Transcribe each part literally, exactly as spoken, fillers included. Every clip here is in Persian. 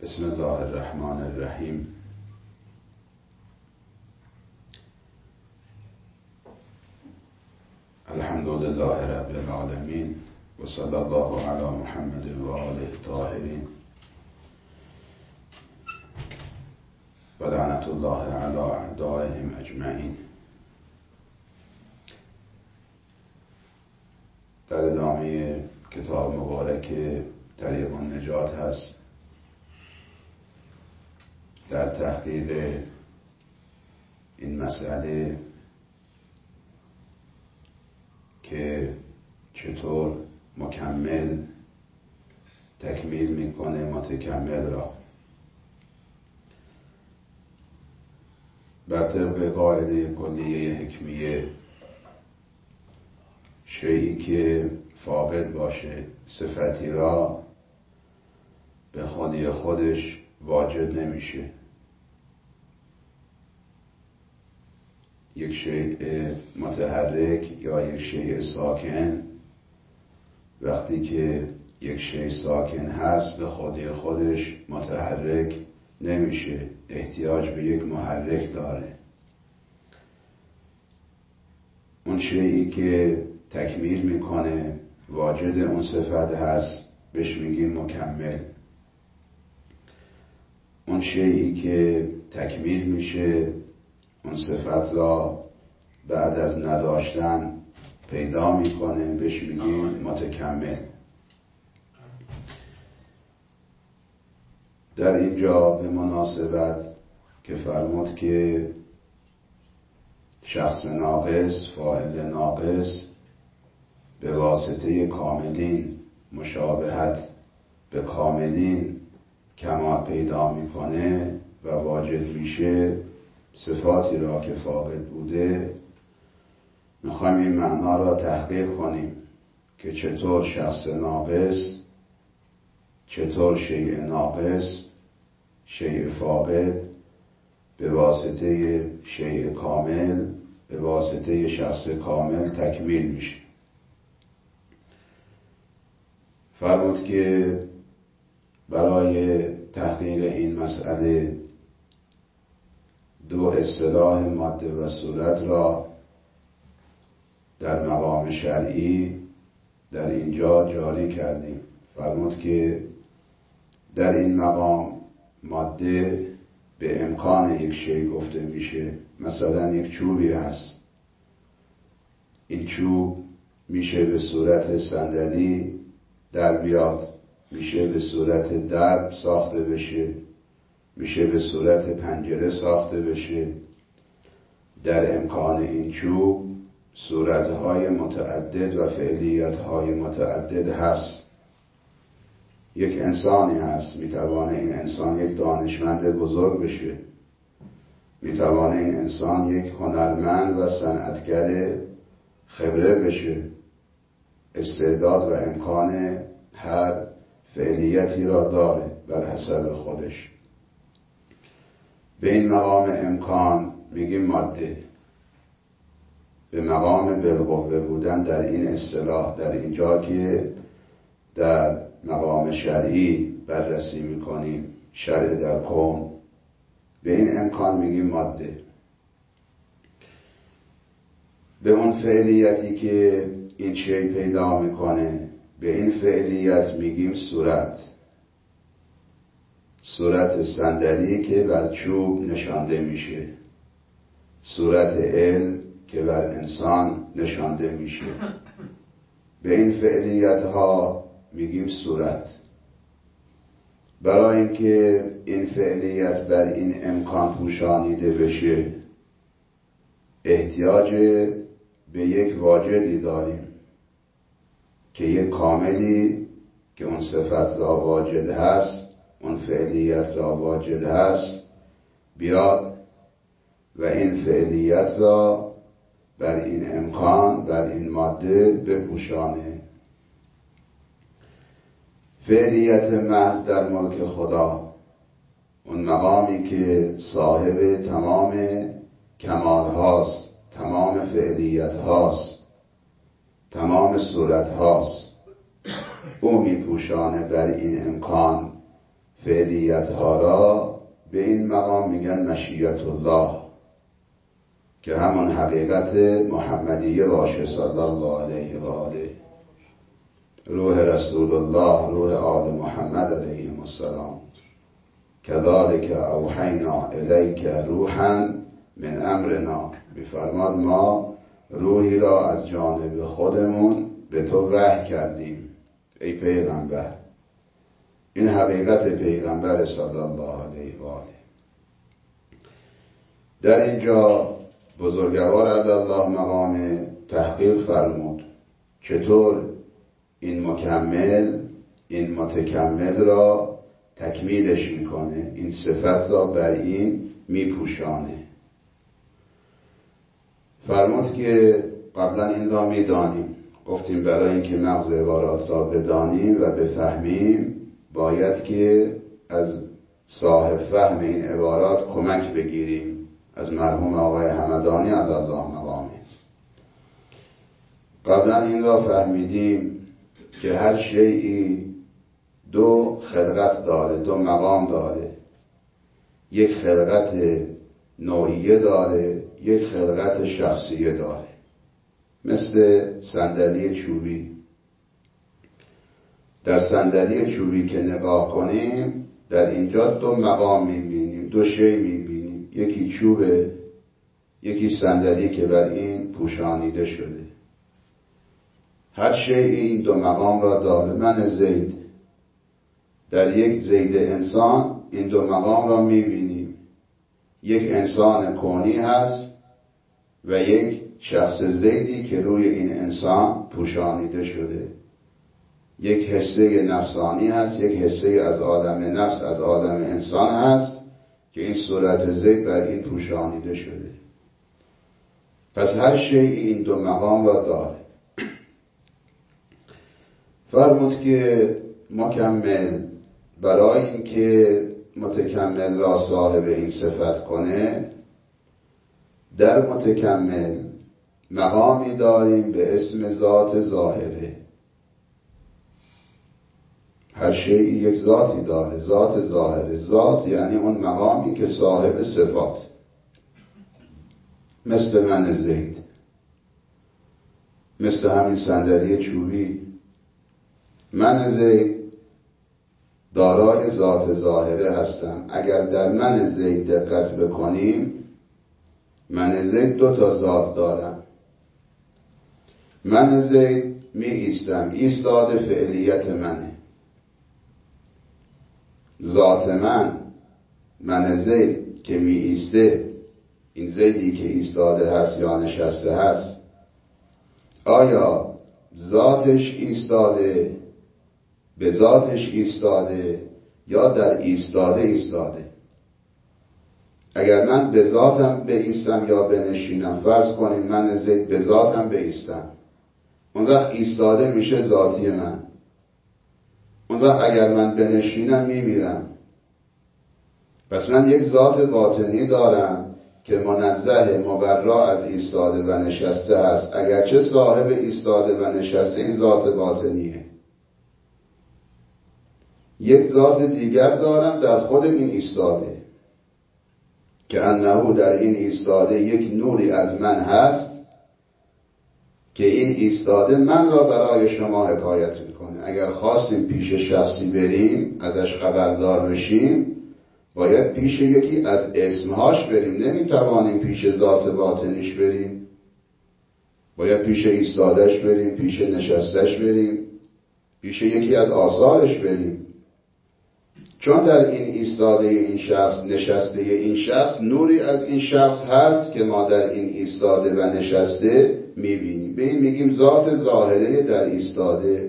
بسم الله الرحمن الرحیم. الحمد لله رب العالمین و صلی الله علی محمد و آله الطاهرین و لعنت الله علی اعدائهم اجمعین. در ادامه کتاب مبارک طریق النجات هست در تحقیق این مسئله که چطور مکمل تکمیل میکنه متکمل را. بر طبق قاعده کلیه حکمیه، شیئی که فاقد باشه صفتی را به خودی خودش واجد نمیشه. یک شیء متحرک یا یک شیء ساکن وقتی که یک شیء ساکن هست به خودی خودش متحرک نمیشه، احتیاج به یک محرک داره. اون شیئی که تکمیل میکنه واجد اون صفت هست بهش میگیم مکمل. اون شیئی که تکمیل میشه اون صفت را بعد از نداشتن پیدا میکنه بهش میگیم متکمل. در اینجا به مناسبت که فرمود که شخص ناقص فاعل ناقص به واسطه کاملین مشابهت به کاملین کمال پیدا میکنه و واجد میشه صفاتی را که فاقد بوده. میخوایم این معنا را تحقیق کنیم که چطور شخص ناقص، چطور شیء ناقص، شیء فاقد به واسطه شیء کامل، به واسطه شخص کامل تکمیل میشه. فرمود که برای تحقیق این مسئله دو اصطلاح ماده و صورت را در مقام شرعی در اینجا جاری کردیم. فرمود که در این مقام ماده به امکان یک شیء گفته میشه. مثلا یک چوبی هست، این چوب میشه به صورت صندلی در بیاد، میشه به صورت درب ساخته بشه، میشه به صورت پنجره ساخته بشه. در امکان این چوب صورتهای متعدد و فعلیتهای متعدد هست. یک انسانی هست، میتوانه این انسان یک دانشمند بزرگ بشه، میتوانه این انسان یک هنرمند و صنعتگر خبره بشه. استعداد و امکان هر فعلیتی را داره بر حسب خودش. به این مقام امکان میگیم ماده. به مقام بالقوه بودن در این اصطلاح در اینجا که در مقام شرعی بررسی میکنیم، شرع در کون، به این امکان میگیم ماده. به اون فعلیتی که این شیء پیدا میکنه به این فعلیت میگیم صورت. صورت صندلی که بر چوب نشانده میشه، صورت علم که بر انسان نشانده میشه، به این فعلیت ها میگیم صورت. برای اینکه این فعلیت بر این امکان پوشانیده بشه احتیاج به یک واجدی داریم که یک کاملی که اون صفت را واجد هست، اون فعلیت را واجد هست بیاد و این فعلیت را بر این امکان، بر این ماده بپوشانه. فعلیت محض در ملک خدا، اون مقامی که صاحب تمام کمال هاست، تمام فعلیت هاست، تمام صورت هاست، او می پوشانه بر این امکان فعلیت ها را به این مقام میگن مشیت الله، که همان حقیقت محمدیه باشه صلی الله علیه و آله. روح رسول الله، روح آل محمد علیهم السلام. کذالک اوحینا الیک روحا من امرنا، میفرماد ما روحی را از جانب خودمون به تو وحی کردیم ای پیغمبر. این حقیقت پیغمبر صلی الله علیه و آله. در اینجا بزرگوار علیالله مقام تحقیق فرمود چطور این مکمل این متکمل را تکمیلش میکنه، این صفت را بر این میپوشانه. فرمود که قبلا این را میدانیم، گفتیم برای اینکه مغز عبارات را بدانیم و بفهمیم باید که از صاحب فهم این عبارات کمک بگیریم، از مرحوم آقای همدانی علیالله مقامه. قبلا این را فهمیدیم که هر شیئی دو خلقت داره، دو مقام داره. یک خلقت نوعیه داره، یک خلقت شخصیه داره. مثل صندلی چوبی. در صندلی چوبی که نگاه کنیم در اینجا دو مقام میبینیم، دو شی میبینیم، یکی چوبه، یکی صندلی که بر این پوشانیده شده. هر شی این دو مقام را داره. من زید، در یک زید انسان این دو مقام را میبینیم. یک انسان کونی هست و یک شخص زیدی که روی این انسان پوشانیده شده. یک حصه نفسانی هست، یک حصه از عالم نفس، از عالم انسان هست که این صورت زید بر این پوشانیده شده. پس هر شی این دو مقام را داره. فرمود که مکمل برای اینکه متکمل را صاحب این صفت کنه، در متکمل مقامی داریم به اسم ذات ظاهره. هر شیئی یک ذاتی داره، ذات ظاهره. ذات یعنی اون مقامی که صاحب صفات، مثل من زید، مثل همین صندلی چوبی. من زید دارای ذات ظاهره هستم. اگر در من زید دقت بکنیم، من زید دو تا ذات دارم. من زید می ایستم، ایستاد فعلیت منه. ذات من، من زید که می ایسته، این زیدی که ایستاده هست یا نشسته هست، آیا ذاتش ایستاده، به ذاتش ایستاده یا در ایستاده ایستاده؟ اگر من به ذاتم بایستم یا بنشینم، فرض کنیم من زید به ذاتم بایستم، اون وقت ایستاده میشه ذاتی من. اون وقت اگر من بنشینم میمیرم. پس من یک ذات باطنی دارم که منزه مبرا از ایستاده و نشسته هست. اگرچه صاحب ایستاده و نشسته این ذات باطنیه. یک ذات دیگر دارم در خود این ایستاده که انه در این ایستاده یک نوری از من هست که این ایستاده من را برای شما حکایت میکنه. اگر خواستیم پیش شخصی بریم ازش خبردار بشیم، باید پیش یکی از اسمهاش بریم. نمیتوانیم پیش ذات باطنیش بریم، باید پیش ایستادهش بریم، پیش نشستهش بریم، پیش یکی از آثارش بریم. چون در این ایستاده این شخص، نشسته این شخص، نوری از این شخص هست که ما در این ایستاده و نشسته میبینیم. به این میگیم ذات ظاهره در ایستاده.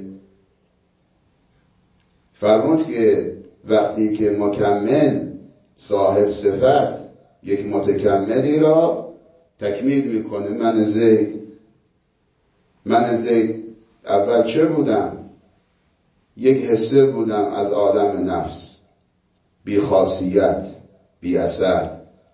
فرمود که وقتی که مکمل صاحب صفت یک متکملی را تکمیل میکنه، من زید، من زید اول چه بودم؟ یک حصه بودم از عالم نفس، بی خاصیت، بی اثر.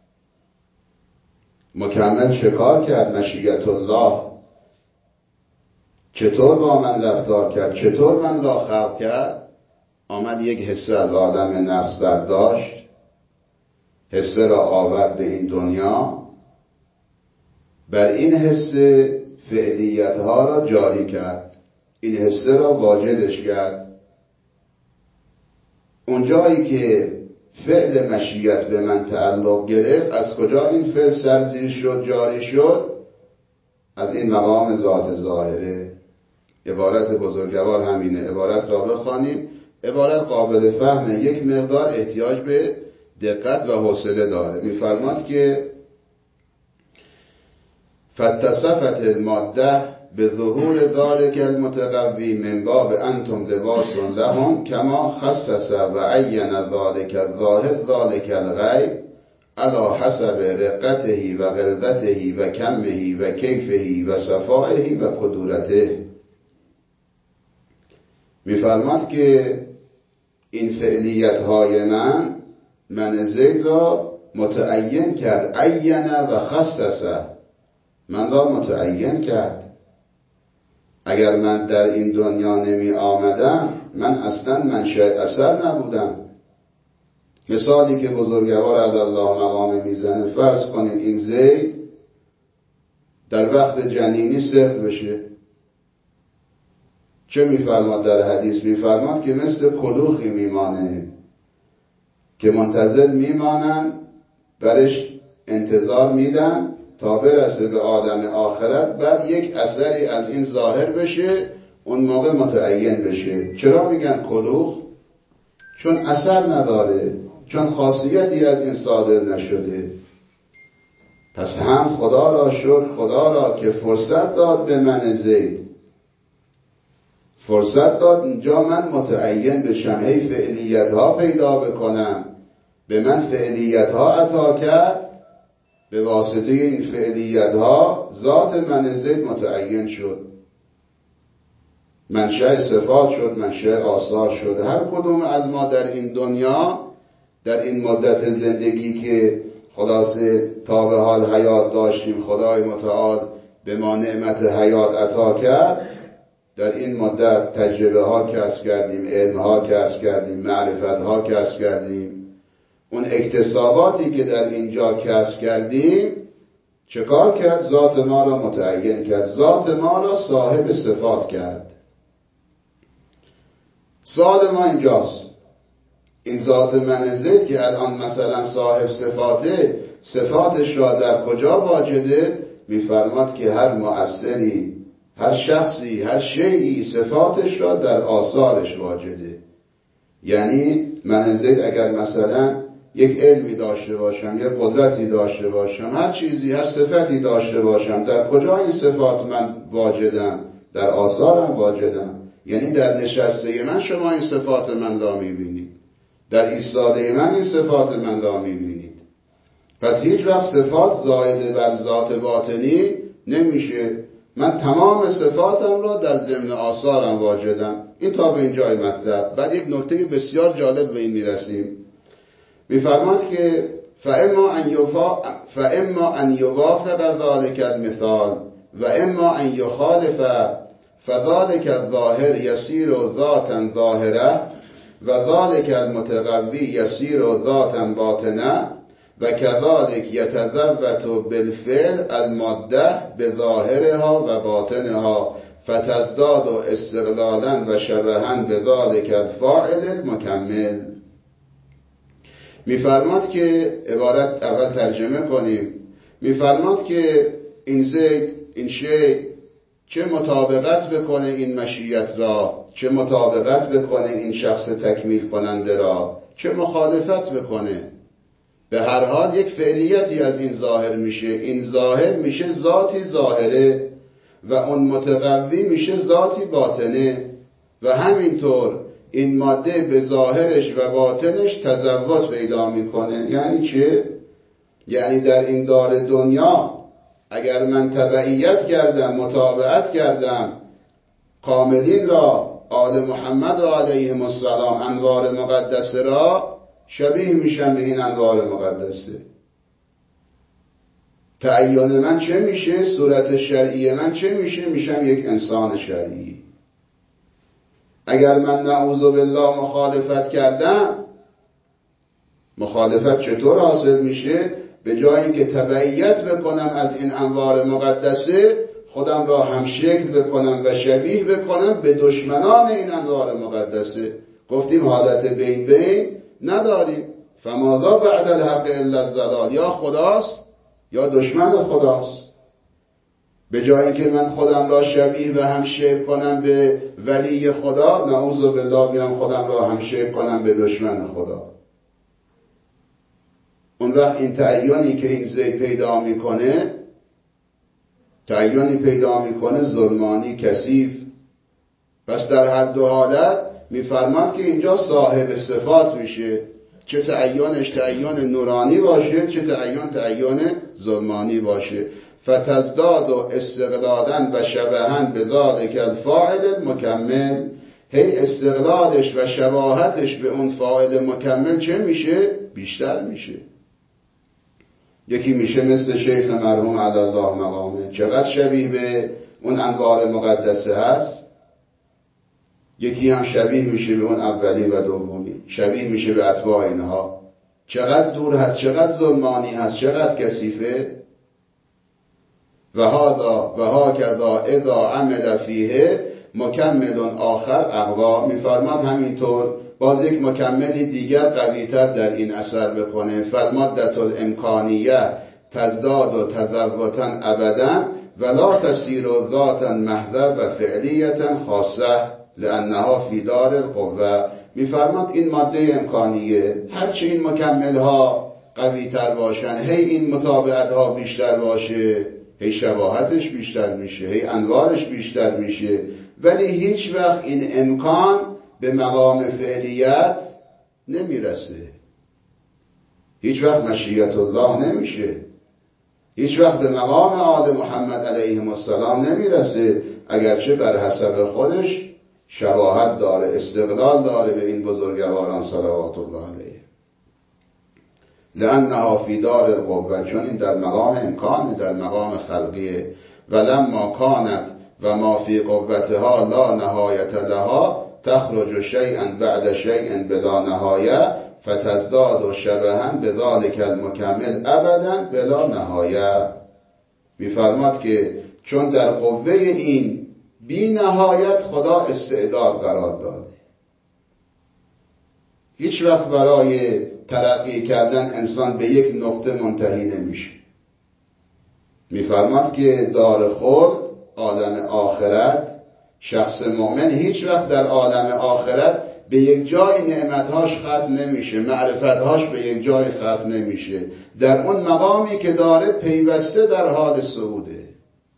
مکمل چه کار کرد؟ مشیت الله چطور با من رفتار کرد؟ چطور من را خلق کرد؟ آمد یک حصه از عالم نفس برداشت، حصه را آورد به این دنیا، بر این حصه فعلیتها را جاری کرد، این حصه را واجدش کرد. اونجایی که فعل مشیت به من تعلق گرفت، از کجا این فعل سرزیر شد، جاری شد؟ از این مقام ذات ظاهره. عبارت بزرگوار همینه، عبارت را بخوانیم، عبارت قابل فهمه، یک مقدار احتیاج به دقت و حوصله داره. میفرماد که فاتصفت الماده به ظهور ذلک المتقوی من باب انتم لباس لهم کما خصص و عین ذلک الظاهر ذلک الغیب علی حسب رقته و غلظته و کمه و کیفه و صفائه و قدرته. میفرماد که این فعلیت های من من زید را متعین کرد، عین و خصصه، من را متعین کرد. اگر من در این دنیا نمی آمدم، من اصلا منشأ اثر نبودم. مثالی که بزرگوار از الله مقام میزنه، فرض کنین این زید در وقت جنینی سخت بشه، چه میفرماد در حدیث؟ میفرماد که مثل کلوخی میمانه که منتظر میمانن، برش انتظار میدن تا برسه به عالم آخرت، بعد یک اثری از این ظاهر بشه، اون موقع متعین بشه. چرا میگن کلوخ؟ چون اثر نداره، چون خاصیتی از این صادر نشده. پس هم خدا را شکر، خدا را که فرصت داد به من زید، فرصت داد اینجا من متعین بشم، هی فعلیت ها پیدا بکنم، به من فعلیت ها عطا کرد، به واسطه این فعلیت ها ذات من زید متعین شد، منشأ صفات شد، منشأ آثار شد. هر کدوم از ما در این دنیا، در این مدت زندگی که خلاصه تا به حال حیات داشتیم، خدای متعال به ما نعمت حیات عطا کرد، در این مدت تجربه ها کسب کردیم، علم ها کسب کردیم، معرفت ها کسب کردیم. اون اکتساباتی که در اینجا کسب کردیم چه کار کرد؟ ذات ما را متعین کرد، ذات ما را صاحب صفات کرد. سوال ما اینجاست، این ذات من زید که الان مثلا صاحب صفاته، صفاتش را در کجا واجده؟ میفرماد که هر مؤثری، هر شخصی، هر شیئی صفاتش را در آثارش واجده. یعنی من زید اگر مثلا یک علمی داشته باشم، یک قدرتی داشته باشم، هر چیزی، هر صفتی داشته باشم، در کجا این صفات من واجدم؟ در آثارم واجدم. یعنی در نشسته من شما این صفات من را میبینید، در ایستاده من این صفات من را میبینید. پس هیچ وقت صفات زائد بر ذات باطنی نمیشه. من تمام صفاتم را در ضمن آثارم واجدم. این تا به اینجای مطلب. بعد یک نکته بسیار جالب به این میرسیم. میفرماد که فاما ان یفا فاما ان یوافق ذلک المثال و اما ان یخالف فذلک الظاهر یسیر ذاتا ظاهره و ذلک المتقوی یسیر ذاتا باطنه و كذلك يتذوت بالفعل الماده بظاهرها و باطنها فتزداد استقلالا و شبها بذلك الفاعل المكمل. میفرماد که عبارت اول ترجمه کنیم. میفرماد که این زید، این شی چه مطابقت بکنه این مشیت را، چه مطابقت بکنه این شخص تکمیل کننده را، چه مخالفت بکنه، به هر حال یک فعلیتی از این ظاهر میشه. این ظاهر میشه ذاتی ظاهره و اون متقوی میشه ذاتی باطنه و همینطور این ماده به ظاهرش و باطنش تزوج پیدا میکنه. یعنی چه؟ یعنی در این دار دنیا اگر من تبعیت کردم، متابعت کردم کاملین را، آل محمد را علیهم السلام، انوار مقدسه را، شبیه میشم به این انوار مقدسه. تعین من چه میشه؟ صورت شرعی من چه میشه؟ میشم یک انسان شرعی. اگر من نعوذ بالله مخالفت کردم، مخالفت چطور حاصل میشه؟ به جای اینکه تبعیت بکنم از این انوار مقدسه، خودم را هم شکل بکنم و شبیه بکنم به دشمنان این انوار مقدسه. گفتیم حالت بین بین نداریم. فماذا بعد الحق الا الضلال، یا خداست یا دشمن خداست. به جای اینکه من خودم را شبیه و هم شکل کنم به ولی خدا، نعوذ بالله بیام خودم را هم شکل کنم به دشمن خدا. اون وقت این تعیینی که این زید پیدا میکنه، تعیینی پیدا میکنه ظلمانی کثیف. پس در هر دو حالت میفرماد که اینجا صاحب صفات میشه، چه تعیینش تعیین نورانی باشه، چه تعیین تعیین ظلمانی باشه. فتزداد و استقلالا و شبهن به ذالک الفاعل المکمل، هی استقلالش و شباهتش به اون فاعل مکمل چه میشه؟ بیشتر میشه. یکی میشه مثل شیخ مرحوم علی الله مقامه، چقدر شبیه به اون انوار مقدسه هست. یکی هم شبیه میشه به اون اولی و دومی، شبیه میشه به اتباع اینها. چقدر دور هست، چقدر ظلمانی هست، چقدر کثیفه. و هذا و هکذا اذا عمل فیه مکمل آخر اقوا، میفرماد همینطور باز یک مکملی دیگر قویتر در این اثر بکنه. فالمادة الامکانیه تزداد و تذوتا ابدا ولا تسیر ذاتا محضه و فعلیتا خاصه لانها فی دار القوه. میفرماد این ماده امکانیه هرچی این مکمل ها قویتر باشن، هی این مطابقت ها بیشتر باشه، هی شباهتش بیشتر میشه، هی انوارش بیشتر میشه، ولی هیچ وقت این امکان به مقام فعلیت نمیرسه. هیچ وقت مشیت الله نمیشه، هیچ وقت به مقام آل محمد علیهم السلام نمیرسه، اگرچه بر حسب خودش شباهت داره، استقلال داره به این بزرگواران صلوات الله علیه. لأنها فی دار القوة، چون این در مقام امکانه، در مقام خلقیه. ولما کانت و ما فی قوتها لا نهایت لها تخرج شیئا بعد شیئا بلا نهایه فتزداد شبها بذلک المکمل ابدا بلا نهایه. میفرماد که چون در قوه این بی نهایت خدا استعداد قرار داده، هیچ وقت برای ترقی کردن انسان به یک نقطه منتهی نمیشه. میفرماد که دار خلد، عالم آخرت، شخص مؤمن هیچ وقت در عالم آخرت به یک جای نعمتهاش ختم نمیشه، معرفتهاش به یک جای ختم نمیشه. در اون مقامی که داره پیوسته در حال صعوده.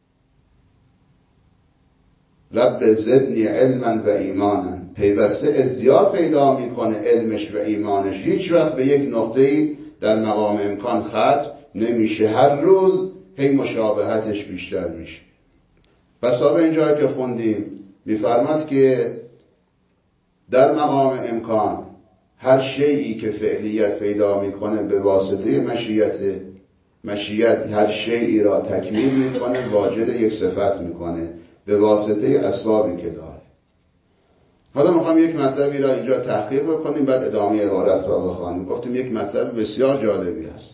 رب زدنی علما و ایمانا، پیوسته ازدیاد پیدا میکنه علمش و ایمانش، هیچ وقت به یک نقطه‌ای در مقام امکان ختم نمیشه، هر روز هی مشابهتش بیشتر میشه. پس به اینجایی که خوندیم میفرماد که در مقام امکان هر شیئی که فعلیت پیدا میکنه به واسطه مشیت، مشیت هر شیئی را تکمیل میکنه، واجد یک صفت میکنه به واسطه اسبابی که داره. حالا میخوام یک مطلبی را اینجا تحقیق بکنیم، بعد ادامه عبارت را بخوانیم. گفتیم یک مطلب بسیار جالبی هست.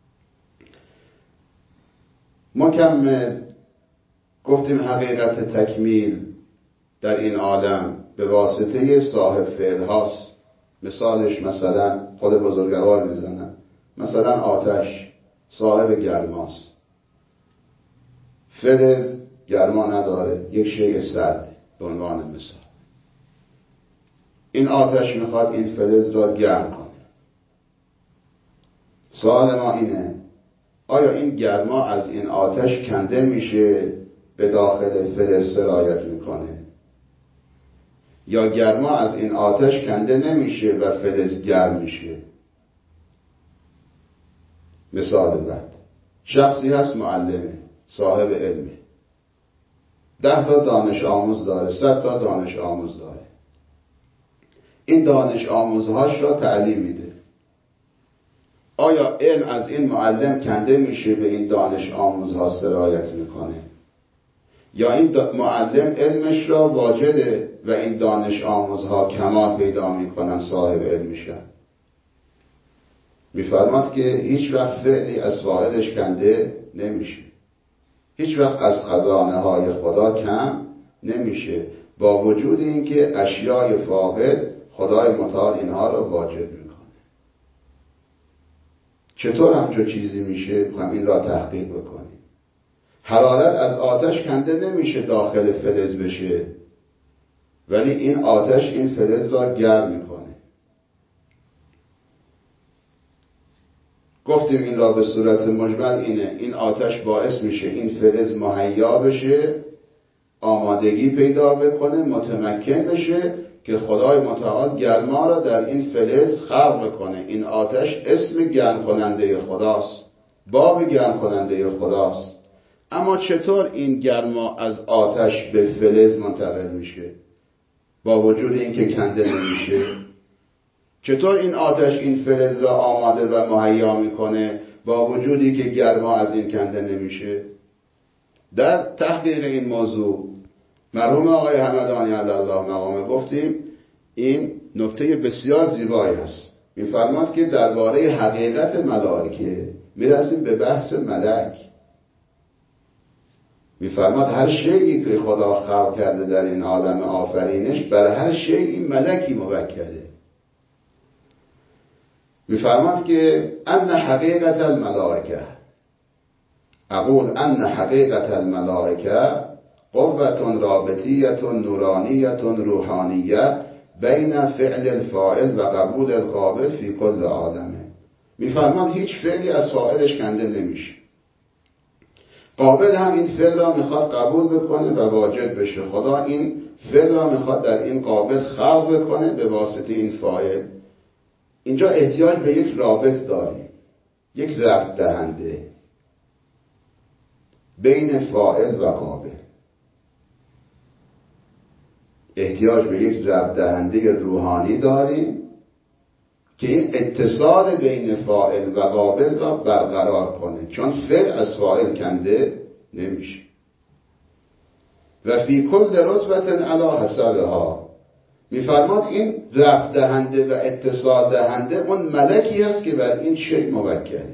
مکمل گفتیم حقیقت تکمیل در این عالم به واسطه صاحب فعل هاست. مثالش مثلا خود بزرگوار میزنن، مثلا آتش صاحب گرماست، فلز گرما نداره، یک شیء سرد به عنوان مثال. این آتش میخواد این فلز را گرم کنه. سوال ما اینه آیا این گرما از این آتش کنده میشه به داخل فلز سرایت میکنه، یا گرما از این آتش کنده نمیشه و فلز گرم میشه؟ مثال بعد، شخصی هست معلمه، صاحب علمه، ده تا دانش آموز داره، صد تا دانش آموز داره. این دانش آموزهاش را تعلیم میده. آیا علم از این معلم کنده میشه به این دانش آموزها سرایت میکنه، یا این معلم علمش را واجده و این دانش آموزها کمال پیدا میکنن صاحب علم میشن. میفرماد که هیچ وقت فعلی از فاعلش کنده نمیشه، هیچ وقت از خزانه های خدا کم نمیشه، با وجود اینکه اشیای فاقد خدای متعال اینها را واجد میکنه. چطور همچون چیزی میشه؟ میخوایم این را تحقیق بکنیم. حرارت از آتش کنده نمیشه داخل فلز بشه، ولی این آتش این فلز را گرم میکنه. گفتیم این را به صورت مجمل اینه، این آتش باعث میشه این فلز مهیا بشه، آمادگی پیدا بکنه، متمکن بشه که خدای متعال گرما را در این فلز خلق کنه. این آتش اسم گرم کننده خداست، باب گرم کننده خداست. اما چطور این گرما از آتش به فلز منتقل میشه با وجود اینکه کنده نمیشه؟ چطور این آتش این فلز را آماده و مهیا میکنه با وجودی که گرما از این کنده نمیشه؟ در تحقیق این موضوع مرحوم آقای همدانی علی الله مقامه گفتیم این نکته بسیار زیبایی است. میفرماد که درباره حقیقت ملائکه میرسیم به بحث ملک. میفرماد هر شیئی که خدا خلق کرده در این عالم آفرینش، بر هر شیئی ملکی موکله. میفرماد که ان حقیقت الملائکه، اقول ان حقیقت الملائکه قوة رابطیت نورانیت روحانیه بین فعل الفاعل و قبول القابل فی کل عالمه. میفرماد هیچ فعلی از فاعلش کنده نمیشه، قابل هم این فعل را میخواد قبول بکنه و واجد بشه. خدا این فعل را میخواد در این قابل خلق بکنه به واسطه این فاعل. اینجا احتیاج به یک رابط داریم، یک ربط دهنده بین فاعل و قابل. احتیاج به یک ربط دهنده روحانی داریم که این اتصال بین فاعل و قابل را برقرار کنه، چون فعل از فاعل کنده نمیشه. و فی کل رتبت علی حسبها، میفرماد این ربط دهنده و اتصال دهنده اون ملکی هست که بر این شیء موکله.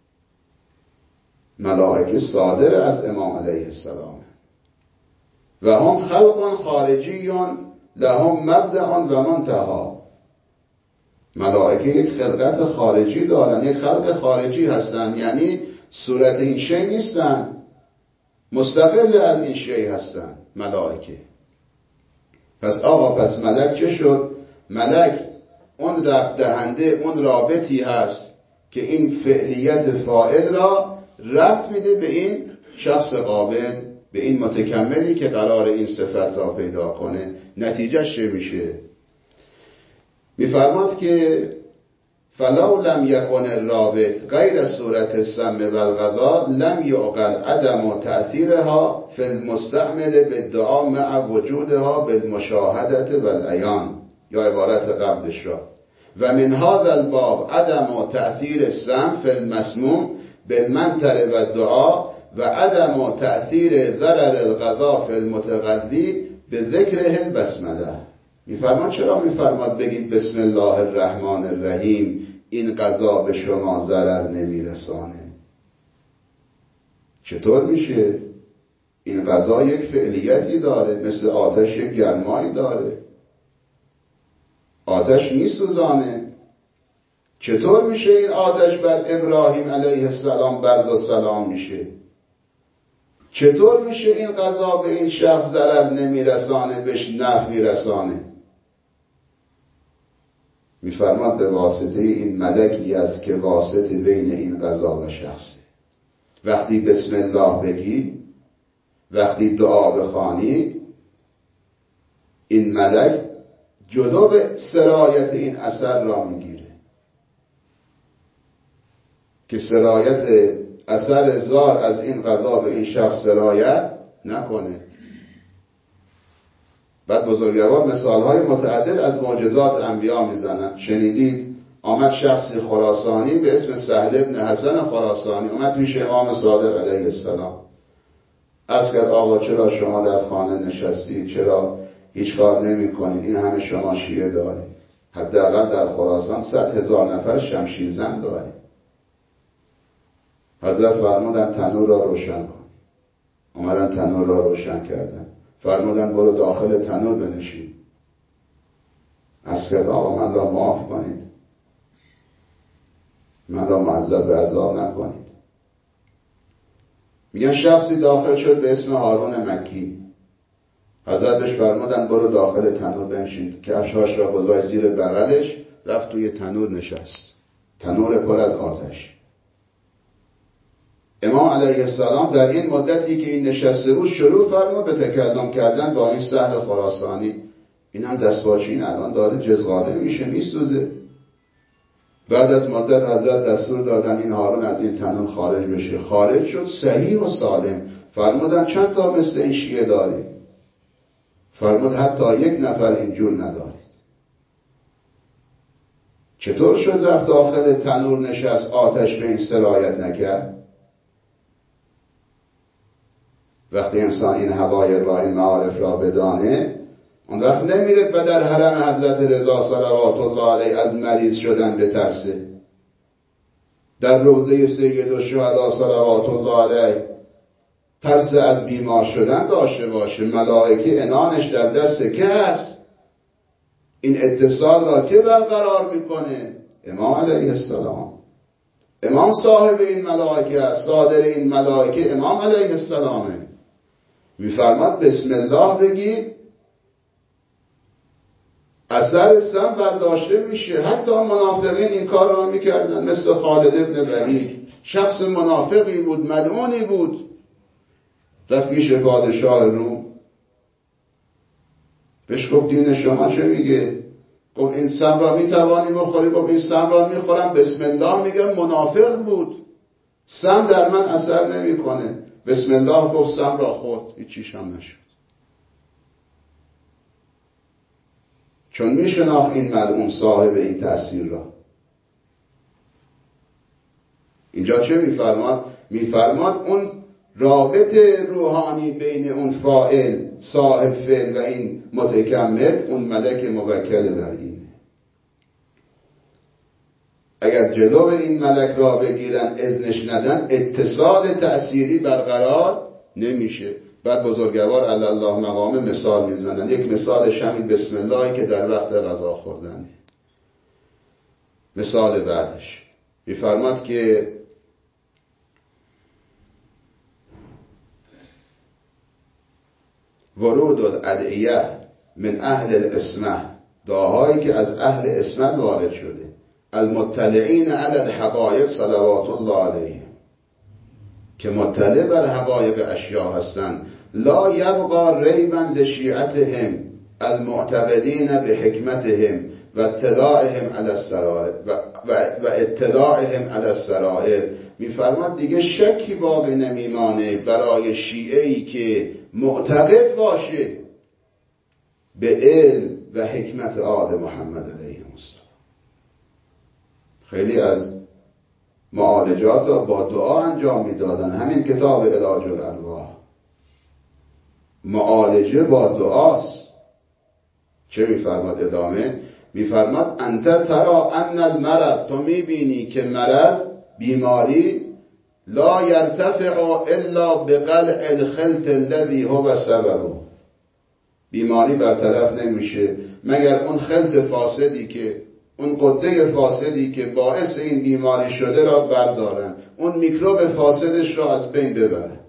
ملائکه صادر از امام علیه السلام و هم خلق خارجیون لهم مبدأ و منتها. ملائکه یک خلقت خارجی دارن، یک خلق خارجی هستن، یعنی صورت این شیء نیستن، مستقل از این شیء هستن ملائکه. پس آقا پس ملک چه شد؟ ملک اون ربط دهنده، اون رابطی هست که این فعلیت فاعل را ربط میده به این شخص قابل، به این متکملی که قرار این صفت را پیدا کنه. نتیجهش چه میشه؟ میفرماد که فلو لم یکن الرابط غیر صورت السمع والغذا لم یعقل عدم تأثیرها فی المستعمل بالدعا مع وجودها بالمشاهدت والعیان، یا عبارت قبلش را و من هذا الباب عدم تأثیر السمع فی المسموم بالمنتر والدعا و عدم تأثیر ضرر الغذا فی المتغذی به ذکره البسمله. میفرماد چرا میفرماد بگید بسم الله الرحمن الرحیم این غذا به شما ضرر نمیرسانه؟ چطور میشه؟ این غذا یک فعلیتی داره، مثل آتش یک گرمایی داره، آتش میسوزانه. چطور میشه این آتش بر ابراهیم علیه السلام برد و سلام میشه؟ چطور میشه این غذا به این شخص ضرر نمیرسانه بهش نفع میرسانه؟ میفرماد به واسطه این ملکی است که واسطه بین این غذا و شخصه. وقتی بسم الله بگی، وقتی دعا بخوانی، این ملک جلو به سرایت این اثر را میگیره که سرایت اثر زار از این غذا به این شخص سرایت نکنه. بعد بزرگوار مثالهای متعدد از معجزات انبیا میزنن. شنیدید آمد شخصی خراسانی به اسم سهل ابن حسن خراسانی، آمد پیش امام صادق علیه السلام عرض کرد آقا چرا شما در خانه نشستید، چرا هیچ کار نمی کنید، این همه شما شیعه دارید، حداقل در خراسان صد هزار نفر شمشیر زن دارید. حضرت فرمودن تنور را روشن کن. اومدن تنور را روشن کردن، فرمودن برو داخل تنور بنشین. عرض کرد آقا من را معاف کنید، من را معذب به عذاب نکنید. میگن شخصی داخل شد به اسم هارون مکی. حضرت بهش فرمودن برو داخل تنور بنشین. کفشهاش را گذاشت زیر بغلش، رفت توی تنور نشست. تنور پر از آتش. امام علیه السلام در این مدتی که این نشسته بود شروع فرمود به تکلم کردن با این سهل خراسانی. این هم دستپاچین الان داره جزغاله میشه، میسوزه. بعد از مدت حضرت دستور دادن این هارون از این تنور خارج بشه. خارج شد صحیح و سالم. فرمودن چند تا مثل این شیعه داری؟ فرمود حتی یک نفر اینجور ندارید. چطور شد رفت داخل تنور نشست، آتش به این سرایت نکرد؟ وقتی انسان این حقایق را، این معارف را بدانه، اون وقت نمیره و در حرم حضرت رضا صلوات الله علیه از مریض شدن بترسه. در روضه سید الشهدا صلوات الله علیه ترس از بیمار شدن داشته باشه. ملائکه عنانش در دست که هست؟ این اتصال را که برقرار میکنه؟ امام علیه السلام. امام صاحب این ملائکه است، صادر این ملائکه امام علیه السلامه. میفرماد بسم الله بگید، اثر سم برداشته میشه. حتی منافقین این کار را میکردن، مثل خالد ابن ولید، شخص منافقی بود، ملعونی بود. رفت پیش پادشاه روم، بهش گفت دین شما چه میگه؟ گفت این سم را میتوانی بخوری؟ گفت این سم را میخورم، بسم الله میگم. منافق بود، سم در من اثر نمیکنه. بسم الله گفت، سم را خورد، هیچیش هم نشد. چون میشناخت این ملعون صاحب این تأثیر را. اینجا چه میفرماد؟ میفرماد اون رابط روحانی بین اون فاعل صاحب فعل و این متکمل، اون ملک موکل بر اینه. اگر جلو این ملک را بگیرن، اذنش ندن، اتصال تأثیری برقرار نمیشه. بعد بزرگوار علی الله مقام مثال میزنن. یک مثالش همین بسم اللهی که در وقت غذا خوردن. مثال بعدش میفرماد که ورود الادعیه من اهل الاسمه، دعاهایی که از اهل اسمت وارد شده، المطلعین علی الحقایق صلوات الله علیهم، که مطلع بر حقایق اشیا هستند. لا یبقى ریبا لشیعتهم المعتقدین بحکمتهم و اطلاعهم علی السرائر و اطلاعهم علی السرائر. میفرماد دیگه شکی باقی نمیمانه برای شیعه‌ای که معتقد باشه به علم و حکمت آل محمد علیه السلام. خیلی از معالجات را با دعا انجام میدادن. همین کتاب علاج الارواح معالجه با دعاست. چه میفرماد ادامه؟ میفرماد انت ترا ان المرض، تو میبینی که مرض، بیماری، لا یرتفع الا بقلع الخلط الذي هو سببه، بیماری برطرف نمیشه مگر اون خلط فاسدی که، اون قده فاسدی که باعث این بیماری شده را بردارن، اون میکروب فاسدش را از بین ببرن.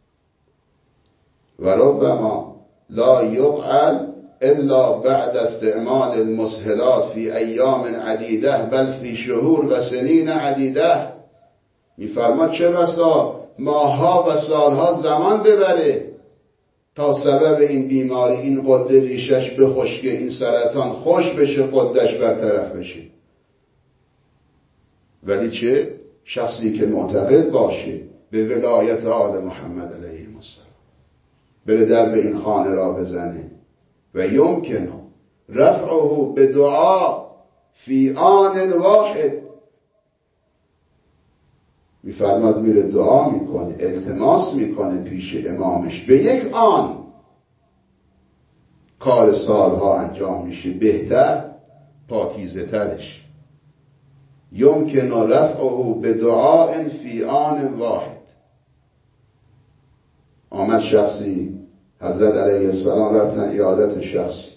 و ربما لا یقعل الا بعد استعمال المسهلات فی ایام عدیده بل فی شهور و سنین عدیده. میفرماد چه بسا ماها و سالها زمان ببره تا سبب این بیماری، این قده ریشش بخشکه، این سرطان خوش بشه، قدش برطرف بشه. ولی چه؟ شخصی که معتقد باشه به ولایت آل محمد علیه السلام، بره در به این خانه را بزنه و یمکنه رفعه به دعا فی آن واحد، میفرماد میره دعا میکنه، التماس میکنه پیش امامش، به یک آن کار سالها انجام میشه بهتر، پاکیزه ترش. یمکن رفعه بدعاء فی آن واحد. آمد شخصی، حضرت علیه السلام رفتن عیادت شخصی،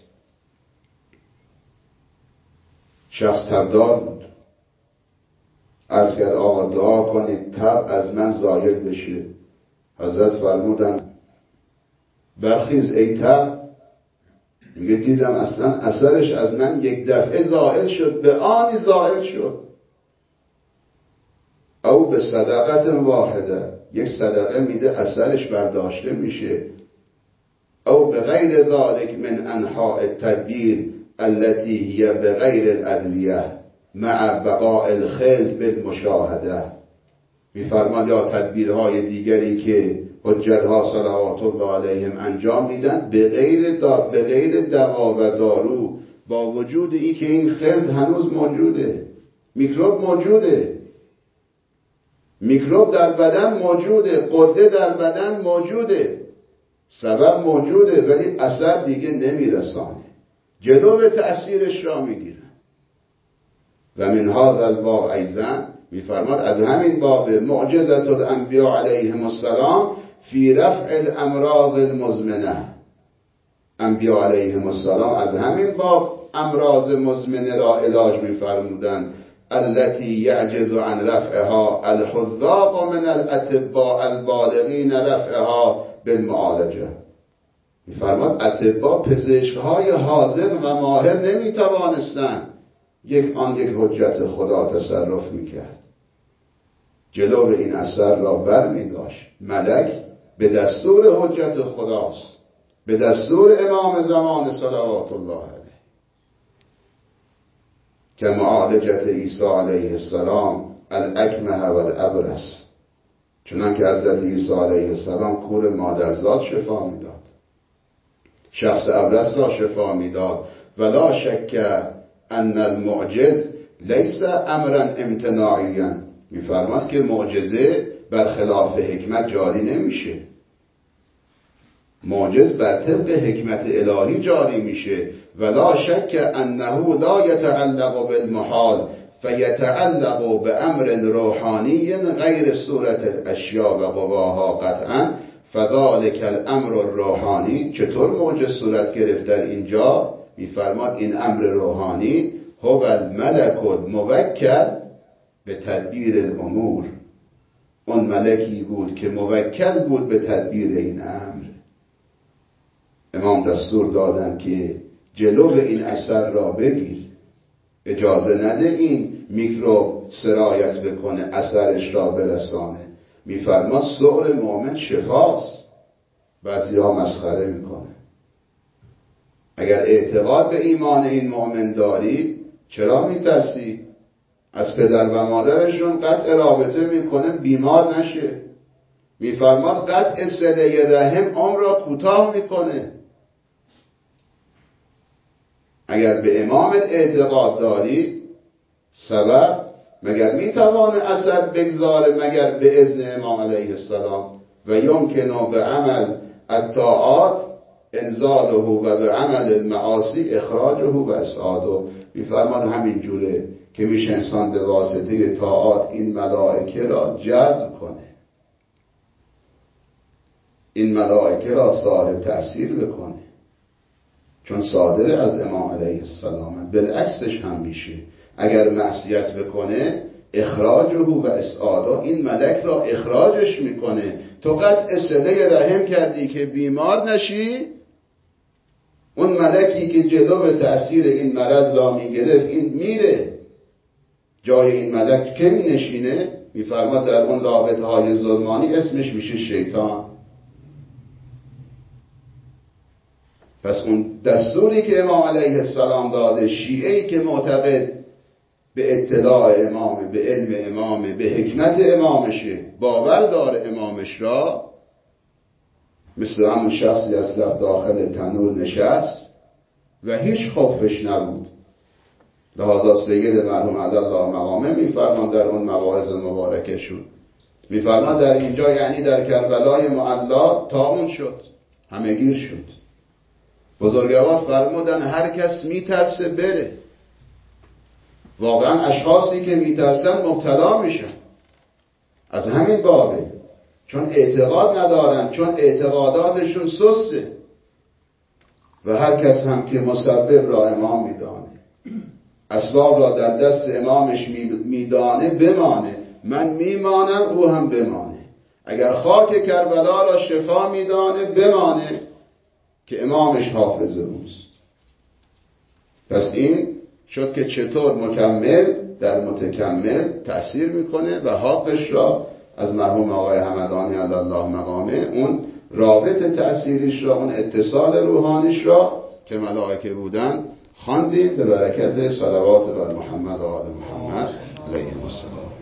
شخص تبدار بود، عرض کرد آقا دعا کنید تب از من زایل بشه. حضرت فرمودن برخیز ای تب. میگه دیدم اصلا اثرش از من یک دفعه زائل شد، به آنی زائل شد. او به صدقت واحده، یک صدقه میده اثرش برداشته میشه. او به غیر ذلك من انحاء التدبیر التي هي بغیر الادویه مع بقاء الخلط بالمشاهده. میفرماد یا تدبیرهای دیگری که حجتها صلوات الله علیهم انجام میدن به غیر دا به غیر دوا و دارو، با وجود ای که این خلط هنوز موجوده، میکروب موجوده، میکروب در بدن موجوده، غده در بدن موجوده، سبب موجوده، ولی اثر دیگه نمیرسانه، جلو به تأثیرش را میگیرن. و من هذا الباب ایضا میفرماد از همین باب معجزة الانبیاء علیهم السلام فی رفع الامراض المزمنه. انبیاء علیهم السلام از همین باب امراض مزمنه را علاج میفرمودند. التي يعجز عن رفعها الحذاق من الاطباء البالغین رفعها بالمعالجه. میفرماد اطباء، پزشکهای حاضر و ماهر نمیتوانستند، یک آن یک حجت خدا تصرف میکرد، جلو به این اثر را بر میداشت. ملک به دستور حجت خداست، به دستور امام زمان صلوات الله علیه، که معالجت عیسی علیه السلام الاکمه و الابرس، چنان که حضرت عیسی علیه السلام کور مادرزاد شفا میداد، شخص ابرس را شفا میداد. ولا شک ان المعجز لیس امرا امتناعیا. میفرماد که معجزه برخلاف حکمت جاری نمیشه، معجز بر طبق حکمت الهی جاری میشه. ولا شک انه لا يتعلق بالمحال فيتعلق بامر روحانی غیر صورت الاشیاء و قواها قطعا. فذلك الامر الروحانی، چطور معجز صورت گرفت در اینجا؟ میفرماد این امر روحانی هو الملک الموکل به تدبیر الامور، اون ملکی بود که موکل بود به تدبیر این امر. امام دستور دادن که جلو به این اثر را بگیر، اجازه نده این میکروب سرایت بکنه، اثرش را برسانه. میفرماد سؤر مؤمن شفاست. بعضی ها مسخره میکنه. اگر اعتقاد به ایمان این مؤمن داری، چرا میترسی؟ از پدر و مادرشون قطع رابطه میکنه بیمار نشه. میفرماد قطع صله رحم عمر را کوتاه میکنه. اگر به امام اعتقاد داری، سبب مگر میتوانه اثر بگذاره مگر به اذن امام علیه السلام؟ و یمکن به عمل الطاعات انزاله و به عمل المعاصی اخراجه و اسعاده. میفرمان همین جوره که میشه انسان به واسطه طاعات این ملائکه را جذب کنه، این ملائکه را صاحب تأثیر بکنه، چون صادر از امام علیه السلام. بالعکسش هم میشه، اگر معصیت بکنه اخراجه و اسعاده، این ملک را اخراجش میکنه. تو قطع صله رحم کردی که بیمار نشی، اون ملکی که جلو به تأثیر این مرض را میگرفت این میره. جای این ملک که می نشینه؟ میفرماد در اون رابطه های ظلمانی اسمش میشه شیطان. پس اون دستوری که امام علیه السلام داده، شیعه‌ای که معتقد به اطلاع امامه، به علم امامه، به حکمت امامشه، باور داره امامش را، مثل همون شخصی از رفت داخل تنور نشست و هیچ خوفش نبود. لحاظا سید مرحوم علی الله مقامه میفرمان در اون مواعظ مبارکه شد میفرماد در اینجا یعنی در کربلای معلا طاعون شد، همهگیر شد. بزرگوار فرمودن هر کس میترسه بره. واقعا اشخاصی که میترسن مبتلا میشن. از همین بابه، چون اعتقاد ندارن، چون اعتقاداتشون سسته. و هر کس هم که مسبب را امام میدانه، اسباب را در دست امامش میدانه بمانه. من میمانم، او هم بمانه. اگر خاک کربلا را شفا میدانه بمانه که امامش حافظ اوست. پس این شد که چطور مکمل در متکمل تأثیر میکنه و حقش را از مرحوم آقای همدانی علی الله مقامه، اون رابط تأثیریش را، اون اتصال روحانیش را که ملائکه بودن خواندیم به برکت صلوات بر محمد و آل محمد علیهم السلام.